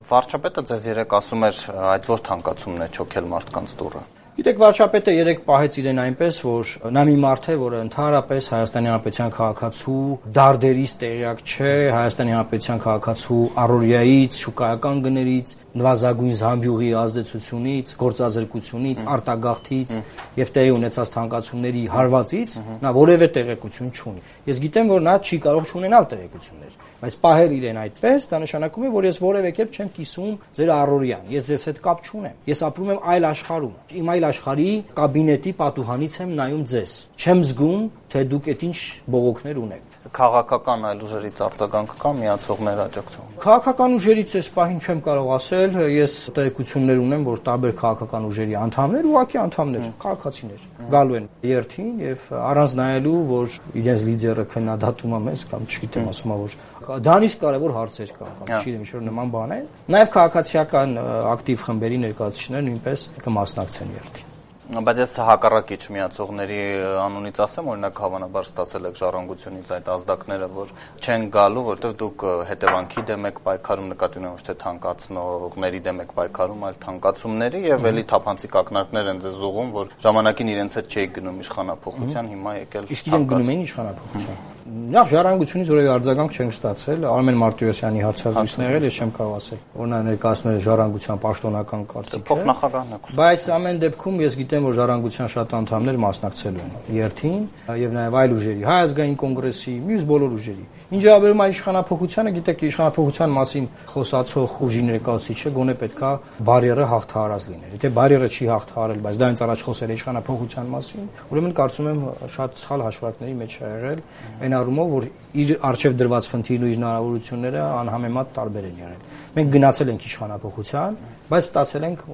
Վարչապետը ձեզ երեք ասում էր այդ որ թանկացումն է չոքել մարդկանց դուռը։ Գիտեք, վարչապետը երեք պահեց իրեն այնպես, որ նա մի մարդ է, որը ընդհանրապես Հայաստանի Հանրապետության քաղաքացու դարդերից տեղյակ չէ, Հայաստանի Հանրապետության քաղաքացու առօրյայից, շուկայական գներից, նվազագույն զամբյուղի ազդեցությունից, գործազրկությունից, արտագաղթից եւ տեղի ունեցած թանկացումների հարվածից նա որևէ տեղեկություն չունի։ Ես գիտեմ, որ նա չի կարող չունենալ տեղեկություններ, բայց պահել իրեն այդպես, դա նշանակում է, որ ես որևէ կերպ չեմ կիսում ձեր առօրյան, ես ձեզ հետ կապ չունեմ, ես ապրում եմ այլ աշխարհում, իմ այլ աշխարհի կաբինետի պատուհանից եմ նայում ձեզ, չեմ զգում, թե դուք այդ ինչ բողոքներ ունեք։ Քաղաքական այլ ուժերից արձագանք կա միացողներ աջակցող։ Քաղաքական ուժերից այս պահին չեմ կարող ասել, ես տեղեկություններ ունեմ, որ տարբեր քաղաքական ուժերի անդամներ, ուղղակի անդամներ, քաղաքացիներ գալու են երթին եւ առանց նայելու, որ իրենց լիդերը քննադատում է մեզ կամ չգիտեմ, ասում է, որ դրանից կարևոր հարցեր կան, կամ չգիտեմ, ինչ-որ նման բան է։ Նաեւ քաղաքացիական ակտիվ խմբերի ներկայացուցիչներ նույնպես կմասնակցեն երթին։ Բայց ես հակառակի չմիացողների անունից ասեմ, օրինակ հավանաբար ստացել եք ժառանգությունից այդ ազդակները, որ չեն գալու, որովհետև դուք հետևանքի դեմ եք պայքարում, նկատի ունեմ ոչ թե թանկացնողների դեմ եք պայքարում, այլ թանկացումների եւ էլի թափանցիկ ակնարկներ են ձեզ ուղղում, որ ժամանակին իրենց հետ չէիք գնում իշխանափոխության, հիմա եկել։ Իսկ իրենք գնում էին իշխանափոխության։ Նախ ժառանգությունից որևէ արձագանք չենք ստացել, Արմեն Մարտիրոսյանի հարցազրույցն եղել, ես չեմ կարող ասել, որ նա ներկայացնում է ժառանգության պաշտոնական կարծիքը։ Փոխնախագահն է։ Բայց ամեն դեպքում ես գիտեմ, որ ժառանգության շատ անդամներ մասնակցելու են երթին եւ նաեւ այլ ուժերի, Հայ ազգային կոնգրեսի, մյուս բոլոր ուժերի։ Ինչ վերաբերում է իշխանափոխությանը, գիտեք, իշխանափոխության մասին խոսացող ուժի ներկայացուցիչը գոնե պետքա բարիերը հաղթահարած լիներ։ Եթե բարիերը չի հաղթահարել, բայց դա ինձ առաջ խոսել է իշխանափոխության մասին, ուրեմն կարծում եմ շատ սխալ հաշվարկների մեջ է եղել, այն առումով, որ իր արժև դրված խնդիրն ու իր հնարավորությունները անհամեմատ տարբեր են եղել։ Մենք գնացել ենք իշխանափոխության, բայց ստացել ենք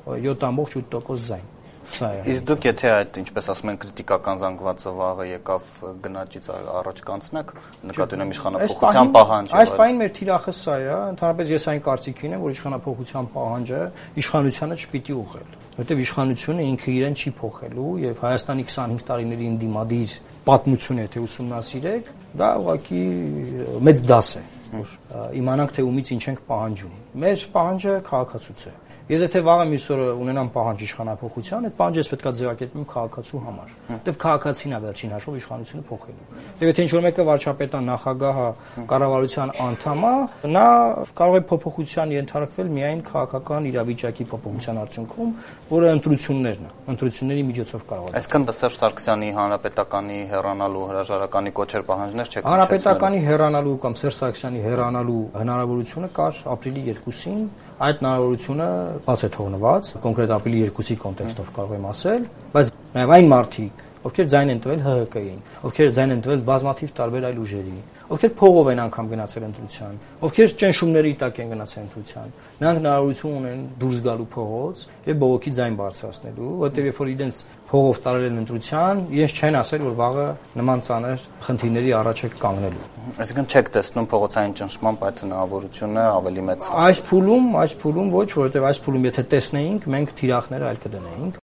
7.8% ձայն։ Իսկ դուք եթե այդ ինչպես ասում են քրիտիկական զանգվածը վաղը եկավ գնաճից առաջ կանցնեք, նկատի ունեմ իշխանափոխության պահանջը։ Այս պահին մեր թիրախը սա է, ընդհանրապես ես այն կարծիքին եմ, որ իշխանափոխության պահանջը իշխանությանը չպիտի ուղղել, որովհետև իշխանությունը ինքը իրեն չի փոխելու եւ Հայաստանի 25 տարիների ընդդիմադիր պատմությունը եթե ուսումնասիրեք, դա ուղղակի մեծ դաս է, որ իմանանք թե ումից ինչ ենք պահանջում։ Մեր պահանջը քաղաքացուց է։ Ես եթե վաղը մյուս օրը ունենամ պահանջ իշխանափոխության, այդ պահանջը պետք է ձևակերպեմ քաղաքացու համար։ Որտեվ քաղաքացին է վերջին հաշվով իշխանությունը փոխելու։ Եվ եթե ինչ-որ մեկը վարչապետը, նախագահը, կառավարության անդամ է, նա կարող է փոփոխության ենթարկվել միայն քաղաքական իրավիճակի փոփոխության արդյունքում, որը ընտրություններն է։ Ընտրությունների միջոցով կարող է։ Այսինքն Սերժ Սարգսյանի հանրապետականի հեռանալու հրաժարականի կոչեր պահանջներ չեք հնչեցնել։ Հանրապետականի հեռանալու կամ Սերժ Սարգսյանի հեռանալու հնարավորությունը կար ապրիլի 2-ին, այդ հնարավորությունը բաց է թողնված, կոնկրետ ապրիլի 2-ի կոնտեքստով կարող եմ ասել, բայց նաև այն մարդիկ, ովքեր ձայն են տվել ՀՀԿ-ին, ովքեր ձայն են տվել բազմաթիվ տարբեր այլ ուժերի, ովքեր փողով են անգամ գնացել ընտրության, ովքեր ճնշումների տակ են գնացել ընտրության, նրանք հնարավորություն ունեն դուրս գալու փողոց եւ բողոքի ձայն բարձրացնելու, որտեղ երբ որ իրենց փողով տարել են ընտրության, իրենց չեն ասել, որ վաղը նման ծանր խնդիրների առաջ է կանգնելու։ Այսինքն չեք տեսնում փողոցային ճնշման այդ հնարավորությունը ավելի մեծ։ Այս փուլում ոչ, որովհետեւ այս փուլում եթե տեսնեինք, մենք թիրախները այլ կդնեինք։